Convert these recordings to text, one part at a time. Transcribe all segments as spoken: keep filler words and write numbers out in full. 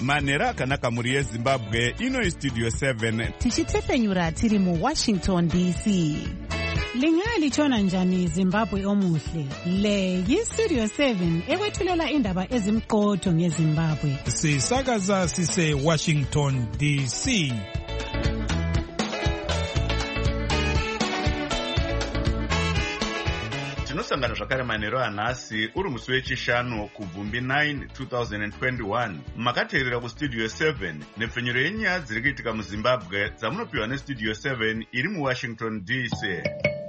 Manhero akanaka muri yeZimbabwe, ino iStudio seven. Tichitefenyura tiri mu Washington D C. Lingalitshona njani Zimbabwe omuhle? Le yiStudio seven ekwethulela indaba ezimqotho ngeZimbabwe. Sisakaza sise Washington D C. Tinosangana zvakare manhero anhasi uri musi wechishanu kubvumbi nine twenty twenty-one. Makateerera kuStudio seven nepfenyuro yenyaya dziri kuitika muZimbabwe dzamunopiwa neStudio seven iri muWashington D C.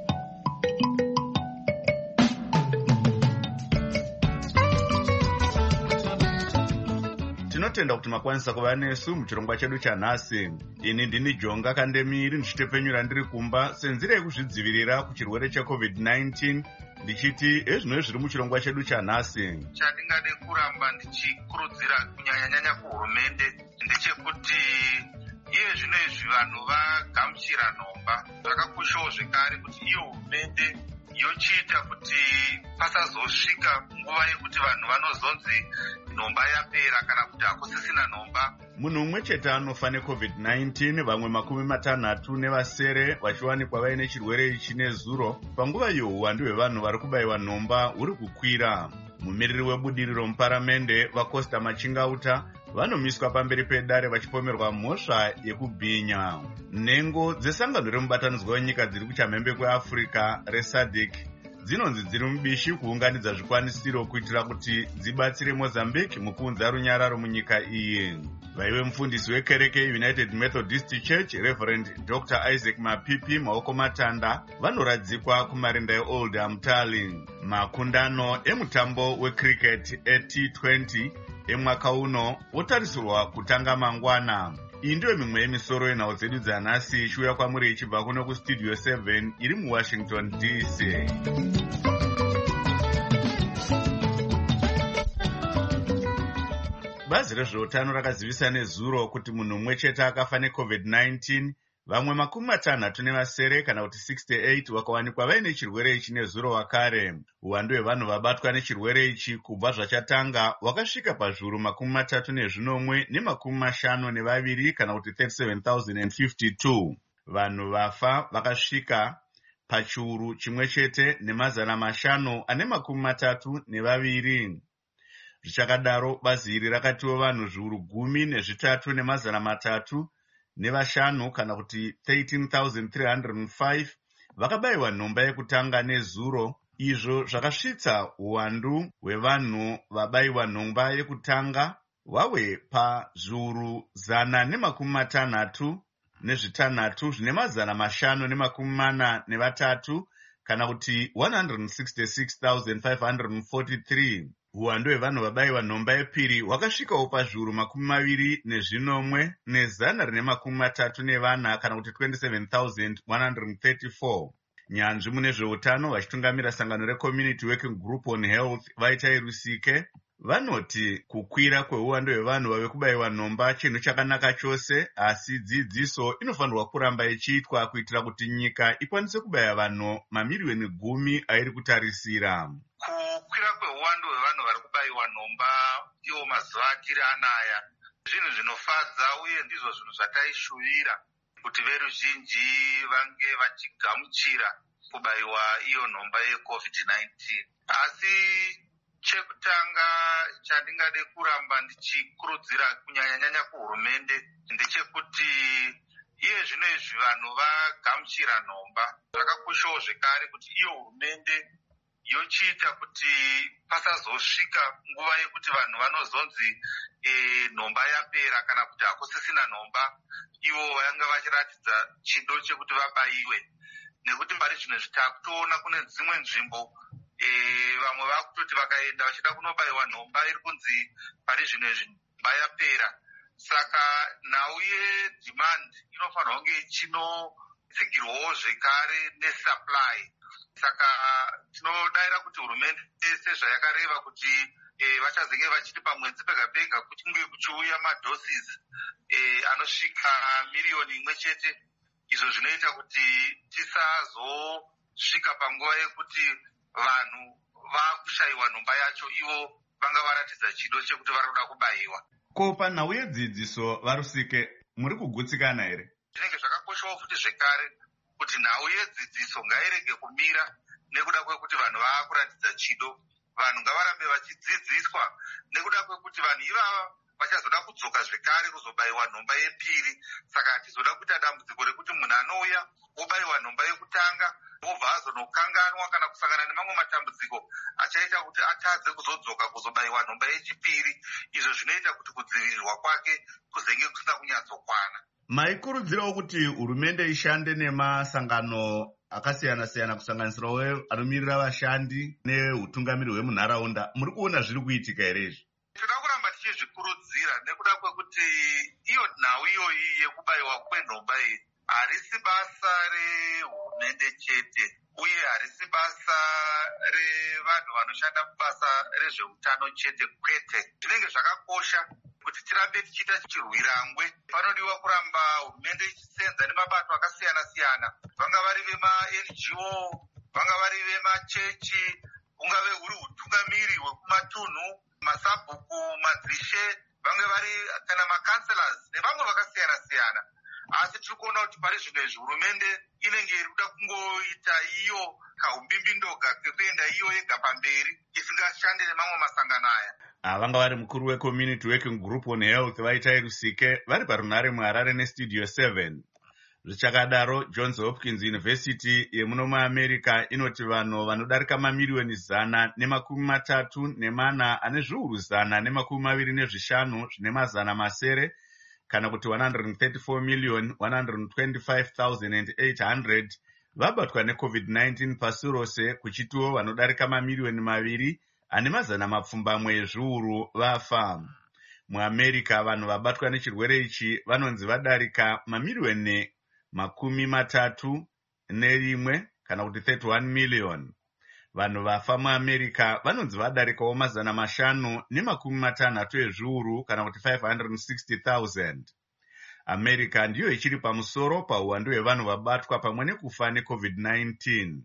Tinotenda kuti makwanisa kuva nesu muchirongwa chedu chanhasi. Ini ndini Jonga Kandemiri ndichitepfenyura ndiri kumba senzira yekuzvidzivirira kuchirwere checovid nineteen. Ndichiti ezvino zviri muchirongwa chedu chanhasi. Chandingade kuramba ndichikurudzira kunyanyanyanya kuhurumende ndechekuti iye zvino izvi vanhu vagamuchira nhomba. Zvakakoshawo zvekare kuti iyo hurumende yochiita kuti pasazosvika nguva yekuti vanhu vanozonzi nhomba yapera kana kuti hakusisina nhomba. Munhu umwe chete anofa necovid nineteen, vamwe makumi matanhatu nevasere vachiwanikwa vaine chirwere ichi nezuro. Panguva iyo uwandu hwevanhu vari kubayiwa nhomba huri kukwira. Mumiriri webudiriro muparamende vaCosta Machingauta vanomiswa pamberi pedare vachipomerwa mhosva yekubhinya. Nhengo dzesangano remubatanidzwa wenyika dziri kuchamhembe kweAfrica reSADC dzinonzi dziri mubishi kuunganidza zvikwanisiro kuitira kuti dzibatsire Mozambique mukuunza runyararo munyika iyi. Vaive mufundisi wekereke United Methodist Church Reverend Doctor Isaac Mapipi Maoko Matanda vanoradzikwa kumarinda eOld Amtali. Makundano emutambo wecricket eT twenty emwaka uno otarisirwa kutanga mangwana. Iyi ndiyo mimwe yemisoro yenhau dzedu dzanhasi ichiuya kwamuri ichibva kuno kuStudio seven iri muWashington D C. Bazi rezveutano rakazivisa nezuro kuti munhu umwe chete akafa necovid nineteen, vamwe makumi matanhatu nevasere kana kuti sixty-eight vakawanikwa vaine chirwere ichi nezuro wakare. Uwandu hwevanhu vabatwa nechirwere ichi kubva zvachatanga wakasvika pazviuru makumi matatu nezvinomwe nemakumi mashanu nevaviri kana kuti thirty-seven thousand fifty-two. Vanhu vafa vakasvika pachiuru chimwe chete nemazana mashanu ane makumi matatu nevaviri. Zvichakadaro bazi iri rakatiwo vanhu zviuru gumi nezvitatu nemazana matatu nevashanu kana kuti thirteen thousand three hundred five vakabayiwa nhomba yekutanga nezuro. Izvo zvakasvitsa uwandu hwevanhu vabayiwa nhomba yekutanga hwawe pazviuru zana nemakumi matanhatu nezvitanhatu zvine mazana mashanu nemakumi mana nevatatu kana kuti one hundred sixty-six thousand five hundred forty-three. Uwandu hwevanhu vabayiwa nhomba yepiri hwakasvikawo pazviuru makumi maviri nezvinomwe nezana rine makumi matatu nevana kana kuti twenty-seven thousand one hundred thirty-four. Nyanzvi mune zveutano vachitungamira sangano reCommunity Working Group on Health Vaitai Rusike vanoti kukwira kweuwandu hwevanhu vave kubayiwa nhomba chinhu chakanaka chose, asi dzidziso inofanirwa kuramba ichiitwa kuitira kuti nyika ikwanise kubaya vanhu mamiriyoni gumi airi kutarisira. Kukwira kweuwandu hwevanhu vari kubayiwa nhomba iwo mazuva atiri anaya zvinhu zvinofadza uye ndizvo zvinhu zvataishuvira kuti veruzhinji vange vachigamuchira kubayiwa iyo nhomba yecovid nineteen. Asi chekutanga chandingade kuramba ndichikurudzira kunyanyanyanya kuhurumende ndechekuti iye zvino izvi vanhu vagamuchira nhomba. Zvakakoshawo zvekare kuti iyo hurumende yochiita kuti pasazosvika nguva yekuti vanhu vanozonzi e, nhomba yapera kana kuti hakusisina nhomba, ivo vanga vachiratidza chido chekuti vabayiwe. Nekuti pari zvino zvitakutoona kune dzimwe nzvimbo e, vamwe vakutoti vakaenda vachida kunobayiwa nhomba iri kunzi pari zvino nhomba yapera. Saka nhau yedemand inofanirwa kunge chinotsigirwawo zvekare nesupply. Saka tinodayira kuti hurumende sezvayakareva kuti e, vachazenge vachiti pamwedzi pega pega kuchinge kuchiuya madoses e, anosvika miriyoni imwe chete, izvo zvinoita kuti tisazosvika panguva yekuti vanhu vakushayiwa nhomba yacho ivo vanga varatidza chido chekuti vari kuda kubayiwa. Ko panhau yedzidziso varusike muri kugutsikana here? Zvinenge zvakakoshawo futi zvekare kuti nhau yedzidziso ngairege kumira nekuda kwekuti vanhu vaakuratidza chido. Vanhu ngavarambe vachidzidziswa nekuda kwekuti vanhu ivava vachazoda kudzoka zvekare kuzobayiwa nhomba yepiri. Saka hatizoda kuita dambudziko rekuti munhu anouya obayiwa nhomba yekutanga obva azonokanganwa kana kusangana nemamwe matambudziko achaita kuti atadze kuzodzoka kuzobayiwa nhomba yechipiri. Izvo zvinoita kuti kudzivirirwa kwake kuzenge kusina kunyatsokwana. Maikurudzirawo kuti hurumende ishande nemasangano akasiyana-siyana kusanganisirawo anomirira vashandi neutungamiri hwemunharaunda. Muri kuona zviri kuitika here izvi? Toda kuramba tichizvikurudzira nekuda kwekuti iyo nhau iyoyi yekubayiwa kwenhomba iyi harisi basa rehurumende chete uye harisi basa revanhu vanoshanda kubasa rezveutano chete kwete. Zvinenge zvakakosha kuti tirambe tichiita chirwirangwe. Panodiwa kuramba hurumende ichisenza nemabato akasiyana-siyana, vanga vari vema-N G O, vanga vari vemachechi, ungave huri utungamiri hwekumatunhu, masabhuku, madzishe, vange vari kana makanselas nevamwe vakasiyana-siyana. Asi tiri kuona kuti pari zvino izvi hurumende inenge iri kuda kungoita iyo kaumbimbidoga kekuenda iyo yega pamberi isingashande nemamwe masangano aya. Vanga vari mukuru weCommunity Working Group on Health vaitai Rusike vari parunare muHarare neStudio seven. Zvichakadaro, Johns Hopkins University yemuno muAmerica inoti vanhu vanodarika mamiriyoni zana nemakumi matatu nemana ane zviuru zana nemakumi maviri nezvishanu zvine mazana masere kana kuti one hundred thirty-four million one hundred twenty-five thousand eight hundred vabatwa neCovid nineteen pasi rose, kuchitiwo vanodarika mamiriyoni maviri ane mazana mapfumbamwe ezviuru vafa. MuAmerica vanhu vabatwa nechirwere ichi vanonzi vadarika mamiriyoni makumi matatu nerimwe kana kuti thirty-one million. Vanhu vafa muAmerica vanonzi vadarikawo mazana mashanu nemakumi matanhatu ezviuru kana kuti five hundred sixty thousand. America ndiyo ichiri pamusoro pauwandu hwevanhu vabatwa pamwe nekufa neCovid nineteen.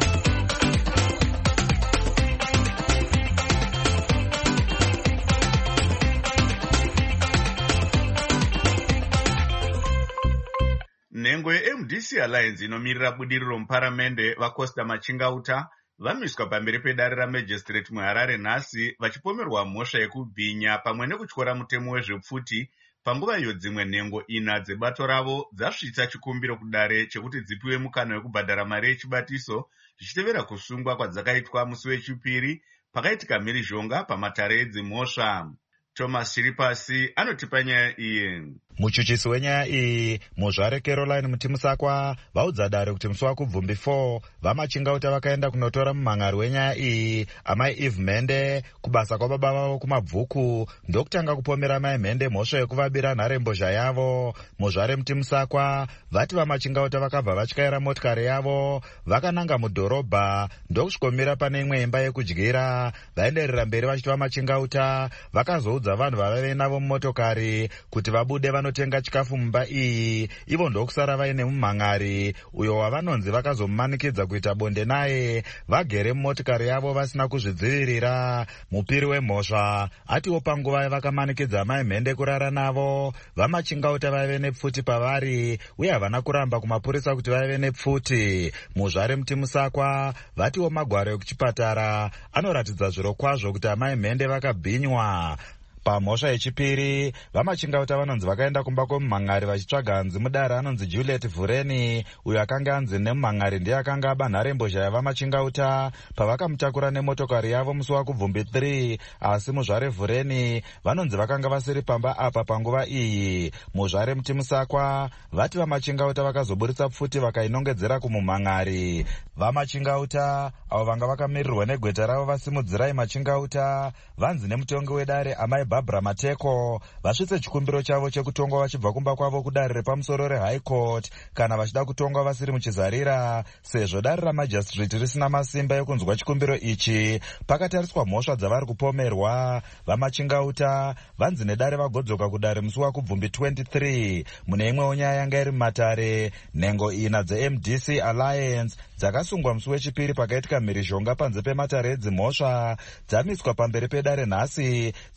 Nhengo yeM D C Alliance inomirira budiriro muparamende vaCosta Machingauta vamiswa pamberi pedare raMagistrate muHarare nhasi vachipomerwa mhosva yekubhinya pamwe nekutyora mutemo wezvepfuti panguva iyo dzimwe nhengo ina dzebato ravo dzasvitsa chikumbiro kudare chekuti dzipiwe mukana wekubhadhara mari yechibatiso zvichitevera kusungwa kwadzakaitwa musi wechipiri pakaitika mhirizhonga pamatare edzimhosva. Thomas Chiripasi anotipa nyaya iyi. Muchuchisi wenyaya iyi muzvare Caroline Mutimusakwa vaudza dare kuti musi wakubvumbi four vaMachingauta vakaenda kunotora mumhan'ari wenyaya iyi amai Eve Mhende kubasa kwababa vavo kumabvuku ndokutanga kupomera mai Mhende mhosva yekuvabira nharembozha yavo. Muzvare Mutimusakwa vati vaMachingauta vakabva vatyaira motikari yavo vakananga mudhorobha ndokusvikomira pane imwe imba yekudyira. Vaenderera mberi vachiti vaMachingauta vakazoudza vanhu vavave navo mumotokari kuti vabude vanotenga chikafu mumba iyi, ivo ndokusara vaine mumhan'ari uyo wavanonzi vakazomumanikidza kuita bonde naye vagere mumotikari yavo vasina kuzvidzivirira. Mupiri wemhosva atiwo panguva vakamanukidza mai Mhende kurara navo vaMachingauta vaive nepfuti pavari uye havana kuramba kumapurisa kuti vaive nepfuti. Muzvare Mutimusakwa vatiwo magwaro ekuchipatara anoratidza zviro kwazvo kuti amai Mhende vakabhinywa. Pamhosva yechipiri vaMachingauta vanonzi vakaenda kumba kwomumhan'ari vachitsvaga hanzi mudare anonzi Juliet Vureni uyo akanga hanzi nemumhan'ari ndiye akanga aba nharembozha yavaMachingauta pavakamutakura nemotokari yavo musi wakubvumbi three, asi muzvare Vureni vanonzi vakanga vasiri pamba apa panguva iyi. Muzvare Mutimusakwa vati vaMachingauta vakazoburitsa pfuti vakainongedzera kumumhan'ari. VaMachingauta avo vanga vakamirirwa negweta ravo vasimudzirai Machingauta vanzi nemutongi wedare amai Barbara Mateko vasvitse chikumbiro chavo chekutongwa vachibva kumba kwavo kudare repamusoro reHigh Court kana vachida kutongwa vasiri muchizarira, sezvo dare raMagistrate risina masimba ekunzwa chikumbiro ichi pakatariswa mhosva dzavari kupomerwa. VaMachingauta vanzi nedare vagodzoka kudare musi wakubvumbi twenty-three. Mune imwewo nyaya yanga iri mumatare, nhengo ina dzeM D C Alliance dzakasungwa musi wechipiri pakaitika mhirizhonga panze pematare edzimhosva dzamiswa pamberi pedare nhasi dzichipomerwa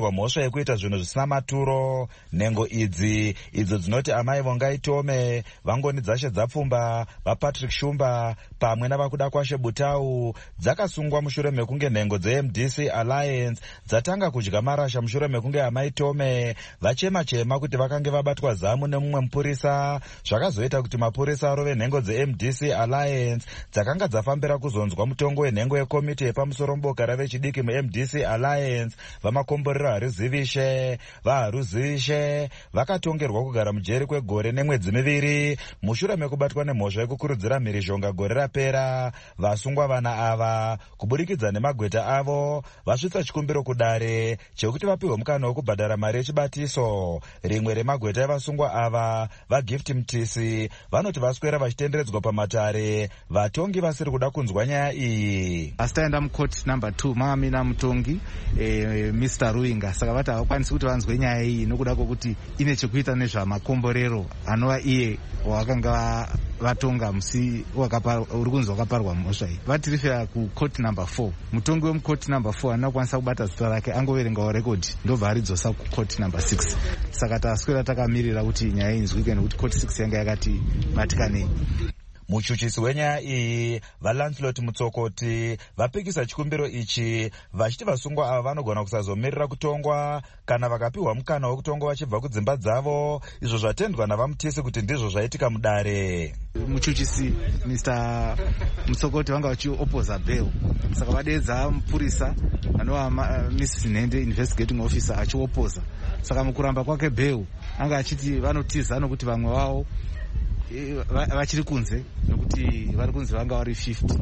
vakatongerwa mhosva yekuita zvinhu zvisina maturo. Nhengo idzi idzo dzinoti amai Vongai Tome, Vangoni Dzashe Dzapfumba, vaPatrick Shumba pamwe navakuda kwashe Butau dzakasungwa mushure mekunge nhengo dzeM D C Alliance dzatanga kudya marasha mushure mekunge amai Tome vachema chema kuti vakange vabatwa zamu nemumwe mupurisa, zvakazoita kuti mapurisa arove nhengo dzeM D C Alliance dzakanga dzafambira kuzonzwa mutongo wenhengo yekomiti yepamusoro muboka ravechidiki muM D C Alliance vamakomborero Harizivishe. VaHaruzivishe vakatongerwa kugara mujeri kwegore nemwedzi miviri mushure mekubatwa nemhosva yekukurudzira mhirizhonga gore rapera. Vasungwa vana ava kubudikidza nemagweta avo vasvitsa chikumbiro kudare chekuti vapiwe mukana wekubhadhara mari yechibatiso. Rimwe remagweta evasungwa ava, vaGift Mtisi, vanoti vaswera vachitenderedzwa pamatare vatongi vasiri kuda kunzwa nyaya iyi. Asi taenda mukoti number two mamina mutongi eh, Mister Ruinga, saka vati havakwanisi kuti vanzwe nyaya iyi nokuda kwokuti ine chekuita nezvamakomborero anova iye wakanga vatonga musi uri kunzi wakaparwa mhosva iyi. Vatirifira kukoti number four, mutongi wemukoti number four anina kukwanisa kubata zita rake, angoverengawo rekodhi ndobva aridzosa kukoti number six. Saka taswera takamirira kuti nyaya iyi inzwike nekuti koti six yanga yakati vatikanei. Muchuchisi wenyaya iyi vaLancelot Mutsokoti vapikisa chikumbiro ichi vachiti vasungwa ava vanogona kusazomirira kutongwa kana vakapiwa mukana wekutongwa vachibva kudzimba dzavo, izvo zvatendwa navaMutisi kuti ndizvo zvaitika mudare. Muchuchisi Mister Mutsokoti vanga vachiopoza bail, saka vadeedza mupurisa anova Missus Nhende investigating officer achiopoza. Saka mukuramba kwake bail anga achiti vanotiza nokuti vamwe vavo vachiri kunze nokuti vari kunze vanga vari fifty.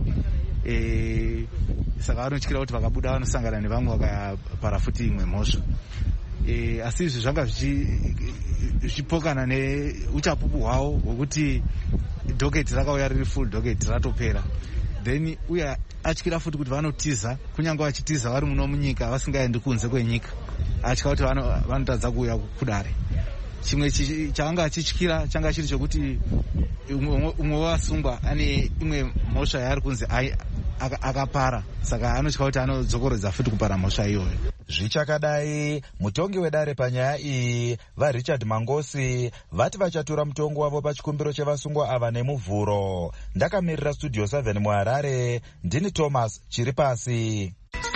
E, saka vanotyira kuti vakabuda vanosangana nevamwe vakapara futi imwe mhosva. E, asi izvi zvanga zvichipokana neuchapupu hwavo hwekuti dhoketi rakauya riri full dhoketi ratopera. Then uye atyira futi kuti vanotiza, kunyange vachitiza vari muno munyika vasingaendi kunze kwenyika, atya kuti vanotadza kuuya kudare. Chimwe chaanga achityira changa chiri chokuti umwe wavasungwa ane imwe mhosva yaari kunzi akapara, saka anotya kuti anodzokorodza futi kupara mhosva iyoyo. Zvichakadai, mutongi wedare panyaya iyi vaRichard Mangosi vati vachatura mutongo wavo pachikumbiro chevasungwa ava nemuvhuro. Ndakamirira Studio seven muHarare, ndini Thomas Chiripasi.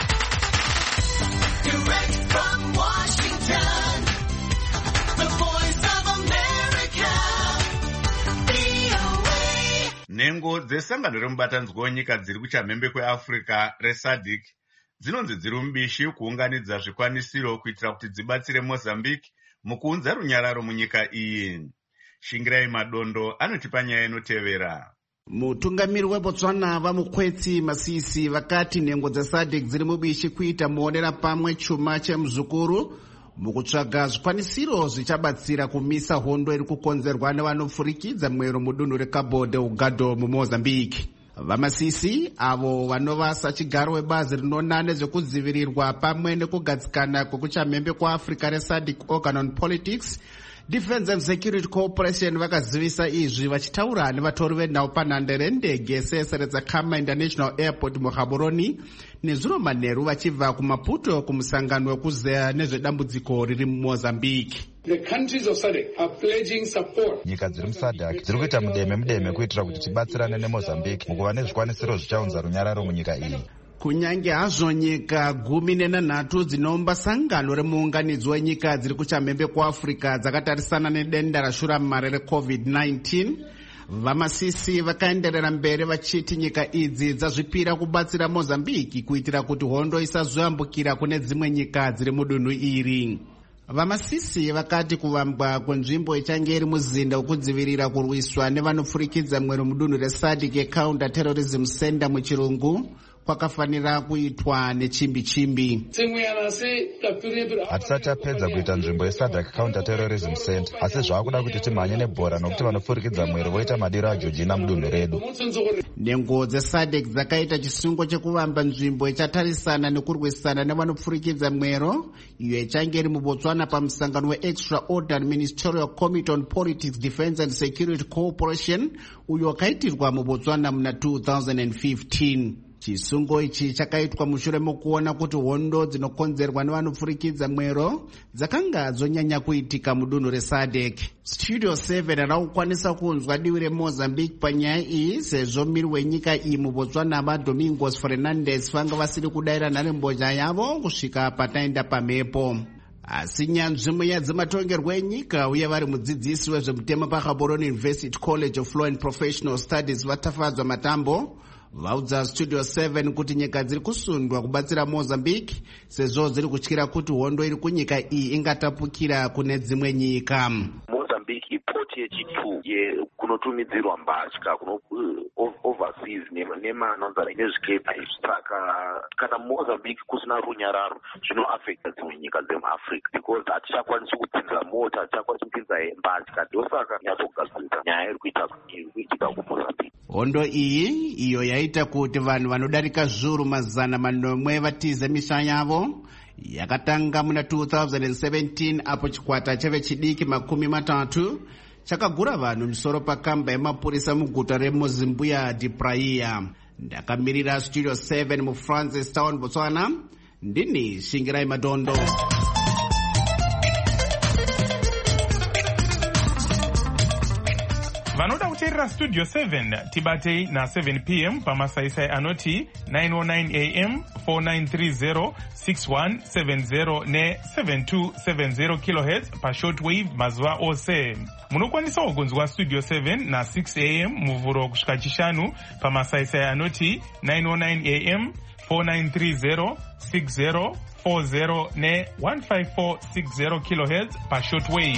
Nhengo dzesangano remubatanzwa wenyika dziri kuchamhembe kweAfrica reSADC dzinonzi dziri mubishi kuunganidza zvikwanisiro kuitira kuti dzibatsire Mozambique mukuunza runyararo munyika iyi. Shingirai Madondo anotipa nyaya inotevera. Mutungamiri weBotswana vaMukwetsi Masisi vakati nhengo dzeSADC dziri mubishi kuita muonera pamwe chuma chemuzukuru mukutsvaga zvikwanisiro zvichabatsira kumisa hondo iri kukonzerwa nevanopfurikidza mwero mudunhu reCabo Delgado muMozambique. VaMasisi avo vanova sachigaro webazi rinona nezvekudzivirirwa pamwe nekugadzikana kwekuchamhembe kwaAfrica reSADC Organ on Politics, Defence and Security Cooperation vakazivisa izvi vachitaura nevatori venhau panhande rendege sesere dzaKhama International Airport muGaborone nezuro manheru vachibva kuMaputo kumusangano wekuzeya nezvedambudziko riri muMozambique. The countries of SADC are pledging support. Nyika dziri muSADC dziri kuita mudeme mudeme kuitira kuti tibatsirane neMozambique mukuva nezvikwanisiro zvichaunza runyararo munyika iyi. Kunyange hazvo nyika gumi nenhanhatu dzinomba sangano remuunganidzwa wenyika dziri kuchamhembe kuAfrica dzakatarisana nedenda rashuramari reCovid nineteen, VaMasisi vakaenderera mberi vachiti nyika idzi dzazvipira kubatsira Mozambique kuitira kuti hondo isazoyambukira kune dzimwe nyika dziri mudunhu iri. VaMasisi vakati kuvambwa kwenzvimbo ichange iri muzinda wekudzivirira kurwiswa nevanopfurikidza mwero mudunhu reSADC yeCounter Terrorism Center muchirungu kwakafanira kuitwa nechimbi chimbi. Hatisati tapedza kuita nzvimbo yeSADC Counter Terrorism Center, asi zvaakuda kuti timhanye nebhora nokuti vanopfurikidza mwero voita madiro aJoji mudunhu redu. Nhengo dzeSADC dzakaita chisungo chekuvamba nzvimbo ichatarisana nekurwisana nevanopfurikidza mwero iyo ichange iri muBotswana pamusangano weExtraordinary Ministerial Committee on Politics, Defence and Security Cooperation uyo wakaitirwa muBotswana muna two thousand fifteen. chisungo ichi chakaitwa mushure mokuona kuti hondo dzinokonzerwa nevanopfurikidza mwero dzakanga dzonyanya kuitika mudunhu resadek. Studio seven rakukwanisa kunzwa divi remozambique panyaya iyi sezvo miri wenyika iyi mubotswana vadomingos fernandes vanga vasiri kudayira nharembozha yavo kusvika pataenda pamhepo. Asi nyanzvi muya dzematongerwo enyika uye vari mudzidzisi wezvemutemo paGaborone University College of Law and Professional Studies vatafadzwa matambo vaudza Studio seven kuti nyika dziri kusundwa kubatsira Mozambique sezvo dziri kutyira kuti hondo iri kunyika iyi ingatapukira kune dzimwe nyika. Mozambique ipoti yechitu kunotumidzirwa mbatya kuno overseas nemanonzana nezvikepa izvi. Saka kana Mozambique kusina runyararo zvinoaffecta dzimwe nyika dzemuAfrica because hatichakwanisi kupinza mota, hatichakwanisi kupinza mbatya. Ndosaka nyatsogadziridza nyaya iri kuitika kuMozambique. Hondo iyi iyo yaita kuti vanhu vanodarika zviuru mazana manomwe vatize misha yavo yakatanga muna two thousand seventeen apo chikwata chave chidiki makumi matatu chakagura vanhu misoro pakamba yemapurisa muguta remozimbuya dipraia. Ndakamirira Studio seven muFrancis Town, Botswana. Ndini Shingirai Madondo. Vanoda kuteerera Studio seven tibatei na seven p m pamasaisai anoti nine oh nine a m four nine three zero six one seven zero ne seven two seven zero kilohertz pa shortwave mazuva ose. Munokwanisa kunzwa Studio seven na six a m muvhuro kusvika chishanu pamasaisai anoti nine oh nine a m four nine three zero six zero four zero ne one five four six zero kilohertz pa shortwave.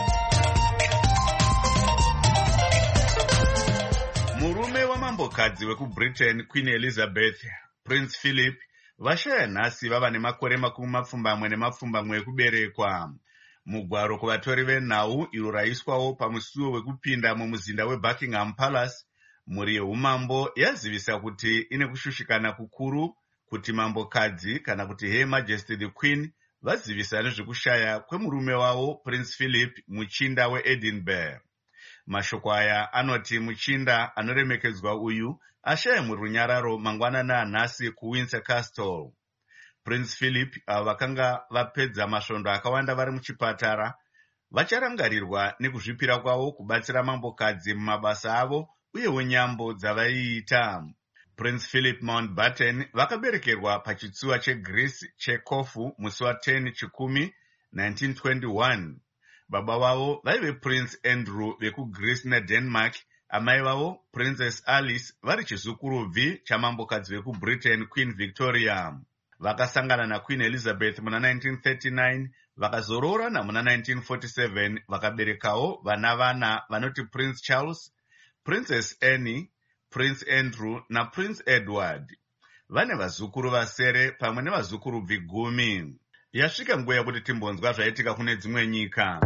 Murume wamambokadzi wekuBritain Queen Elizabeth, Prince Philip, vashaya nhasi vava nemakore makumi mapfumbamwe nemapfumbamwe ekuberekwa. Mugwaro kuvatori venhau iro raiswawo pamusuwo wekupinda mumuzinda weBuckingham Palace, mhuri yeumambo yazivisa kuti ine kushushikana kukuru kuti mambokadzi kana kuti Her Majesty the Queen vazivisa nezvekushaya kwemurume wavo Prince Philip, muchinda weEdinburgh. Mashoko aya anoti muchinda anoremekedzwa uyu ashaya murunyararo mangwanana anhasi kuWindsor Castle. Prince Philip ava vakanga vapedza masvondo akawanda vari muchipatara vacharangarirwa nekuzvipira kwavo kubatsira mambokadzi mumabasa avo uyewo nyambo dzavaiita. Prince Philip Mountbatten vakaberekerwa pachitsuwa cheGreece chekofu musi wa ten chikumi nineteen twenty-one. Baba vavo vaive Prince Andrew vekuGreece neDenmark, amai vavo Princess Alice vari chizukurubvi chamambokadzi vekuBritain Queen Victoria. Vakasangana naQueen Elizabeth muna nineteen thirty-nine, vakazororana muna nineteen forty-seven, vakaberekawo vana vana vanoti Prince Charles, Princess Anne, Prince Andrew na Prince Edward. Vane vazukuru vasere pamwe nevazukurubvi gumi. Yasvika nguva yakuti timbonzwa zvaitika kune dzimwe nyika.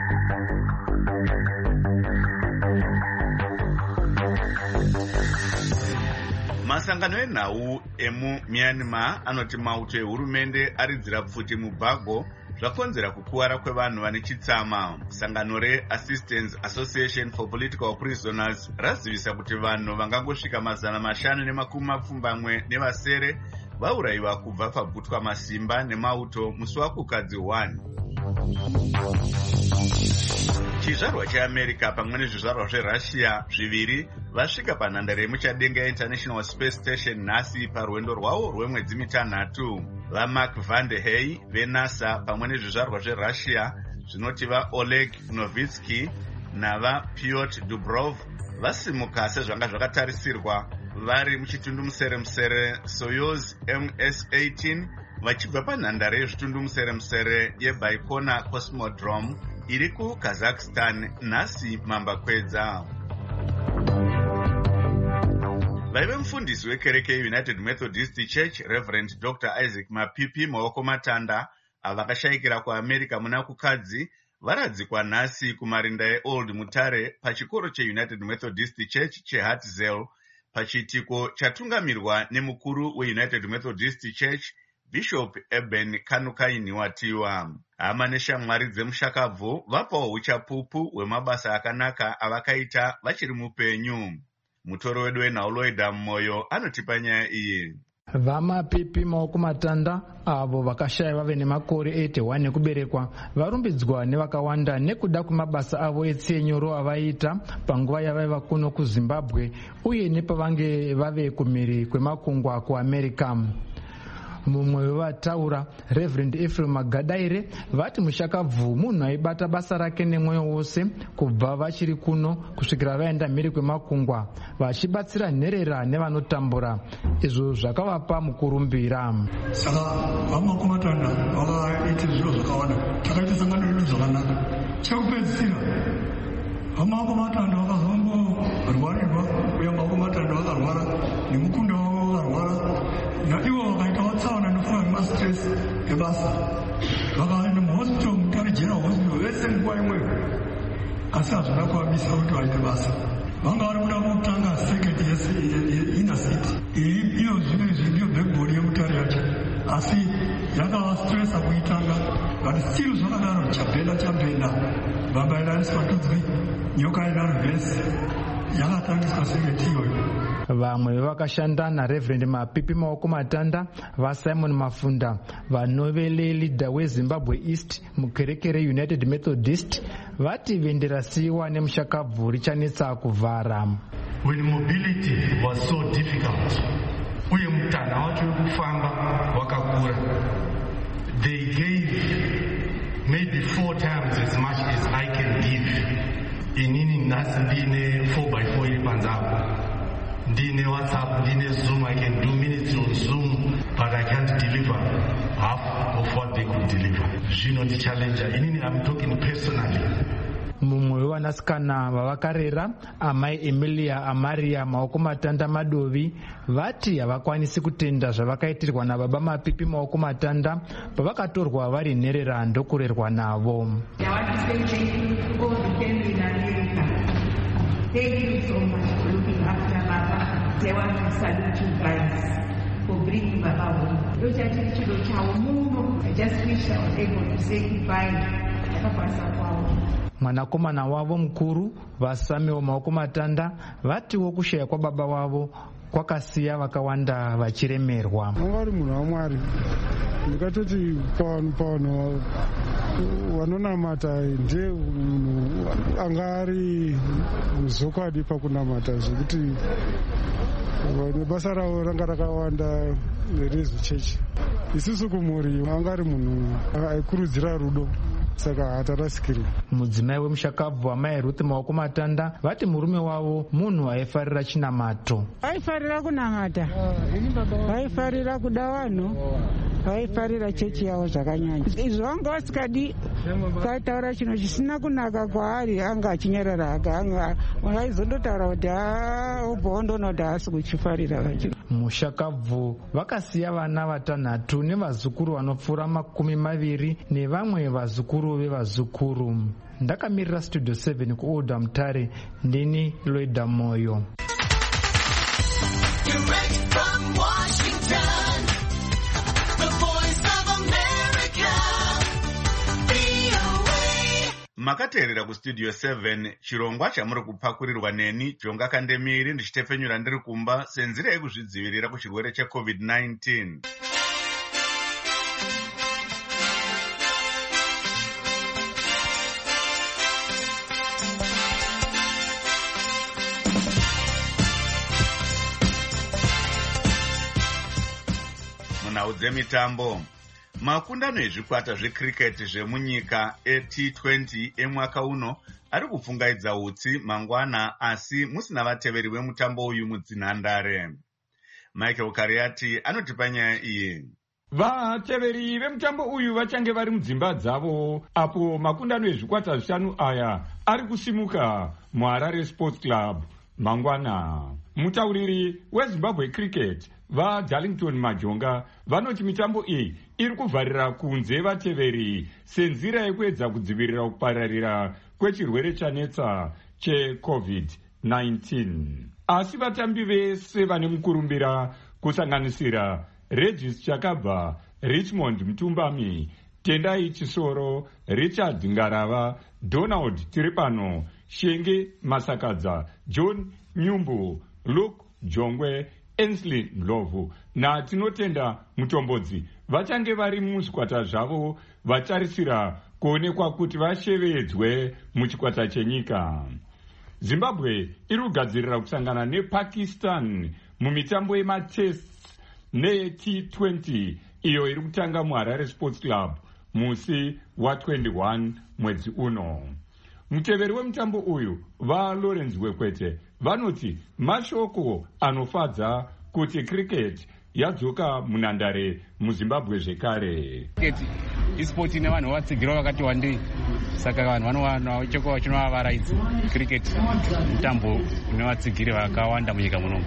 Masangano enhau emuMyanmar anoti mauto ehurumende aridzira pfuti muBago zvakonzera kukuwara kwevanhu vane chitsama. Sangano reAssistance Association for Political Prisoners razivisa kuti vanhu vangangosvika mazana mashanu nemakumi mapfumbamwe nevasere vaurayiwa kubva pabhutwa masimba nemauto musi wakukadzi one. Chizvarwa cheAmerica pamwe nezvizvarwa zveRussia zviviri vasvika panhandare yemuchadenga yeInternational Space Station nhasi parwendo rwavo rwemwedzi mitanhatu. VaMark Vande Hey veNASA pamwe nezvizvarwa zveRussia zvinoti vaOleg Novitsky navaPyotr Dubrov vasimuka sezvanga zvakatarisirwa vari muchitundumusere-musere Soyuz M S eighteen vachibva panhandare yezvitundumusere-musere yeBaikonur Cosmodrome iri kuKazakhstan nhasi mambakwedza. Vaive mufundisi wekereke yeUnited Methodist Church Reverend Doctor Isaac Mapipi Maoko Matanda avakashayikira kuAmerica muna kukadzi varadzikwa nhasi kumarinda eOld Mutare pachikoro cheUnited Methodist Church cheHartzell pachiitiko chatungamirwa nemukuru weUnited Methodist Church Bishop Eben Kanukaini watiwa. Hama neshamwari dzemushakabvu vapawo uchapupu hwemabasa akanaka avakaita vachiri mupenyu. Mutori wedu wenhauloida Moyo anotipa nyaya iyi. Vamapipi maoko matanda avo vakashaya vave nemakore eighty-one ekuberekwa varumbidzwa nevakawanda nekuda kwemabasa avo etsenyoro avaita panguva yavaiva kuno kuZimbabwe uye nepavange vave kumhiri kwemakungwa kuAmerica. Mumwe wevataura Reverend Ephraim Magadaire vati mushakabvu munhu aibata basa rake nemwoyo wose kubva vachiri kuno kusvikira vaenda mhiri kwemakungwa vachibatsira nherera nevanotambura. Izvo zvakavapa mukurumbira. Saka vamakomatanda vakaita zviro zvakawanda takaita sangano redu zvakanaka. Chekupedzisira vamakomatanda vakazomborwarirwa uye makomatanda vakarwara nemukunda wavo vakarwara naivo vakaita vatsaona nofana nemastress ebasa vakaenda muhospital Mutare General Hospital vese nguva imweyo asi hazvina kuvamisa kuti vaite basa. Vanga vari kuda kutanga second inner city iyo zvino izvi ndiyo backbone yemutare yacho asi yakavastressa kuitanga but still zvakadaro chabhenda chabhenda baba inariswa tudzwi nyoka inarivhesi yakatangiswa second iyoyo. Vamwe vakashanda naReverend Mapipi maoko matanda vaSimon Mafunda vanovele leader weZimbabwe East mukerekere United Methodist vati venderasiwa nemushakabvu richanetsa kuvhara. When mobility was so difficult uye mutana wacho wekufamba wakakura, they gave maybe four times as much as I can give. Inini nhasi ndine four by four iri panzako. Ndine WhatsApp, ndine Zoom, I can do minutes on Zoom, but I can't deliver half of what they could deliver. Zvino ndi challenge. Inini I'm talking personally. Mumwe wevanasikana vavakarera amai Emilia Amaria maoko matanda madovi vati havakwanisi kutenda zvavakaitirwa nababa Mapipi maoko matanda pavakatorwa vari nherera ndokurerwa navo. Thank you so much for looking after Baba. I want to salute you guys for bringing Baba home. I just wish I was able to say goodbye. Mwanakomana wavo mukuru vaSamuel maoko matanda vatiwo kushaya kwababa wavo kwakasiya vakawanda vachiremerwa. Angari munhu waMwari ndikatoti pano pano vanonamata ndiye munhu angari muzokwadi pakunamata zvekuti nebasa ravo ranga rakawanda reRezo Church. Isusu kumhuri angari munhu aikurudzira rudo saka hatarasikiri. Mudzimai wemushakabvu amai Ruth maoko matanda vati murume wavo munhu aifarira chinamato. Aifarira kunamata, aifarira kuda vanhu, aifarira chechi yavo zvakanyanya. Izvo vanga vasikadi kataura chinhu chisina kunaka kwaari anga achinyarara aka anga aizondotaura kuti ubva wondoona kuti haasi kuchifarira vachiro. Mushakabvu vakasiya vana vatanhatu nevazukuru vanopfuura makumi maviri nevamwe vazukuru vevazukuru. Ndakamirira Studio seven kuOda Mutare, ndini Loida Moyo. Makateerera kuStudio seven, chirongwa chamuri kupakurirwa neni Jonga Kandemiri ndichitefenyura ndiri kumba senzira yekuzvidzivirira kuchirwere checovid nineteen. Munhau dzemitambo, makundano ezvikwata zvecricket zvemunyika eT twenty emwaka uno ari kupfungaidza utsi mangwana asi musina vateveri vemutambo uyu mudzinhandare. Michael Kariati anotipa nyaya iyi. Vateveri vemutambo uyu vachange vari mudzimba dzavo apo makundano ezvikwata zvishanu aya ari kusimuka muHarare Sports Club mangwana. Mutauriri weZimbabwe Cricket vaDarlington Majonga vanoti mitambo iyi iri kuvharira kunze vateveri senzira yekuedza kudzivirira kupararira kwechirwere chanetsa checovid nineteen. Asi vatambi vese vane mukurumbira kusanganisira Regis Chakabva, Richmond Mtumbami, Tendai Chisoro, Richard Ngarava, Donald Tiripano, Shenge Masakadza, John Nyumbu, Luke Jongwe, Ensley Ndlovu naTinotenda Mutombodzi vachange vari muzvikwata zvavo vatarisira kuonekwa kuti vashevedzwe muchikwata chenyika. Zimbabwe iri kugadzirira kusangana nePakistan mumitambo yematests neT twenty iyo iri kutanga muHarare Sports Club musi wa21 mwedzi uno. Muteveri wemutambo uyu vaLawrence Wekwete vanoti mashoko anofadza kuti cricket yadzoka munhandare muZimbabwe zvekare. Esport ine vanhu vatsigirwa vakati wandei, saka vanhu vanowana choko chinovavaraidza. Cricket mutambo une vatsigiri vakawanda munyika muno.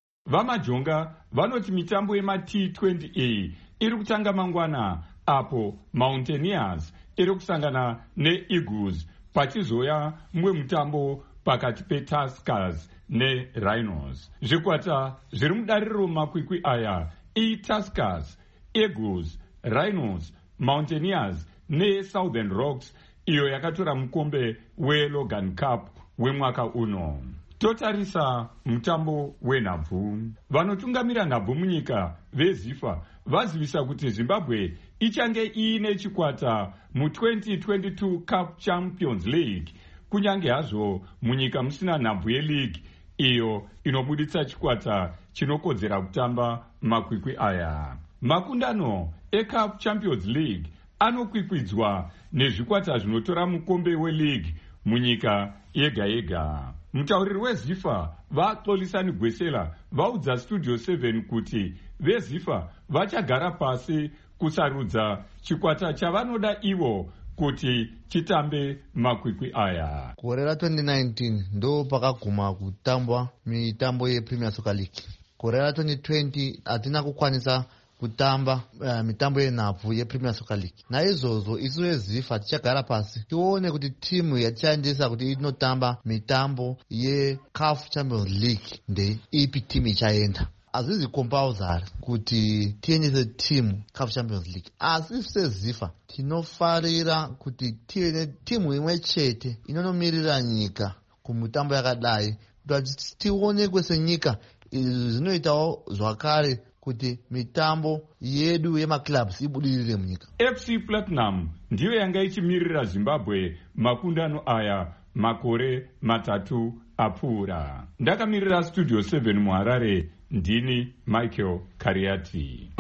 Vamajonga vanoti mitambo yemaT twenty iyi iri kutanga mangwana apo Mountaineers iri kusangana neEagles pachizoya mumwe mutambo pakati peTuskers neRhinos. Zvikwata zviri mudariro makwikwi aya iTuskers, Eagles, Rhinos, Mountaineers neSouthern Rocks iyo yakatora mukombe weLogan Cup wemwaka uno. Totarisa mutambo wenhabvu. Vanotungamira nhabvu munyika veZIFA vazivisa kuti Zimbabwe ichange iine chikwata mu-twenty twenty-two Cup Champions League, kunyange hazvo munyika musina nhabvu yeleague iyo inobuditsa chikwata chinokodzera kutamba makwikwi aya. Makundano eCup Champions League anokwikwidzwa nezvikwata zvinotora mukombe weleague munyika yega yega. Mutauriri weZIFA vaXolisani Gwesela vaudza Studio seven kuti veZIFA vachagara pasi kusarudza chikwata chavanoda ivo kuti chitambe makwikwi aya. Gore ra-twenty nineteen ndo pakaguma kutambwa mitambo yePremier Soccer League. Gore ra-twenty twenty hatina kukwanisa kutamba uh, mitambo yenhabvu yePremier Soccer League. Naizvozvo isu veZIFA tichagara pasi tione kuti timu yatichandisa kuti inotamba mitambo yeCAF Champions League ndeipi timu ichaenda. Hazvizi compulsory kuti tiendese timu CAF Champions League, asi seZIFA tinofarira kuti tive netimu imwe chete inonomirira nyika kumutambo yakadai kuti tionekwe senyika. Izvi zvinoitawo zvakare kuti mitambo yedu yemaclubs ibudirire munyika. F C Platinum ndiyo yanga ichimirira Zimbabwe makundano aya makore matatu apfuura. Ndakamirira Studio seven muHarare, ndini Michael Kariati.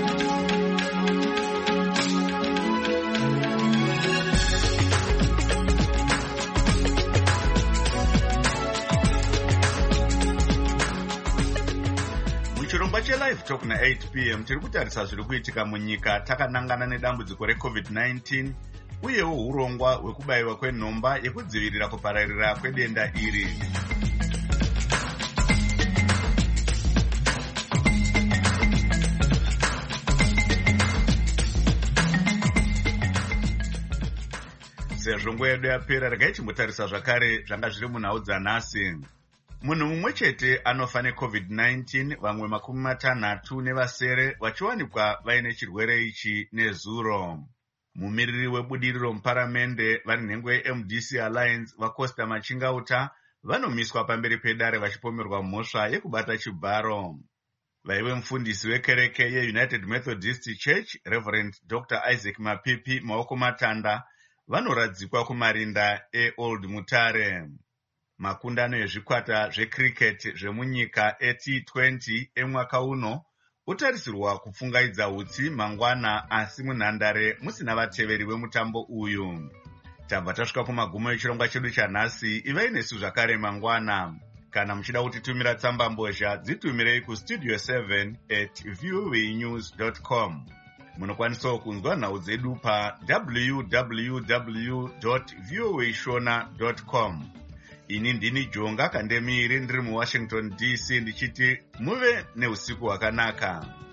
Chirongwa cheLive Talk na eight p m tiri kutarisa zviri kuitika munyika takanangana nedambudziko reCovid nineteen uyewo urongwa hwekubayiwa kwenhomba yekudzivirira kupararira kwedenda iri. Sezvo nguva yedu yapera, regai chimbotarisa zvakare zvanga zviri munhau dzanhasi. Munhu mumwe chete anofa neCovid nineteen, vamwe makumi matanhatu nevasere vachiwanikwa vaine chirwere ichi nezuro. Mumiriri webudiriro muparamende vari nhengo yeM D C Alliance vaCosta Machingauta vanomiswa pamberi pedare vachipomerwa mhosva yekubata chibharo. Vaive mufundisi wekereke yeUnited Methodist Church Reverend Doctor Isaac Mapipi Maoko Matanda vanoradzikwa kumarinda eOld Mutare. Makundano ezvikwata zvecricket zvemunyika eT twenty emwaka uno utarisirwa kupfungaidza utsi mangwana, asi munhandare musina vateveri vemutambo uyu. Tabva tasvika kumagumo echirongwa chedu chanhasi. Ivai nesu zvakare mangwana. Kana muchida kutitumira tsamba mbozha, dzitumirei kustudio seven at voa news dot com. Munokwanisawo kunzwa nhau dzedu pa w w w dot voa shona dot com. Ini ndini Jonga Kandemiri ndiri muWashington D C ndichiti muve neusiku hwakanaka.